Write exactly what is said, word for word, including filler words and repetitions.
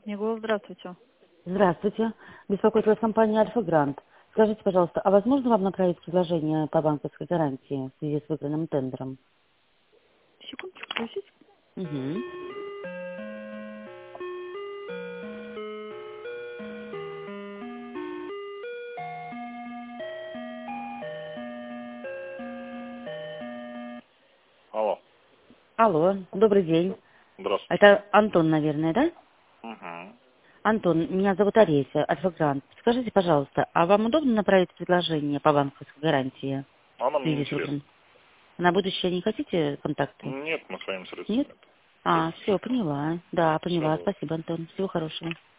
Егор, здравствуйте. Здравствуйте. Беспокоит вас компания «Альфа-Грант». Скажите, пожалуйста, а возможно вам направить предложение по банковской гарантии в связи с выигранным тендером? Секундочку, подождите. Угу. Алло. Алло, добрый день. Здравствуйте. Это Антон, наверное, да? Угу. Антон, меня зовут Олеся, «Альфа-Грант». Скажите, пожалуйста, а вам удобно направить предложение по банковской гарантии А в нам не связи с интересно. выигранным? На будущее не хотите контакты? Нет, мы своими средствами Нет? это А, все, пользуемся. поняла. Да, Все, поняла. давай. Спасибо, Антон. Всего хорошего.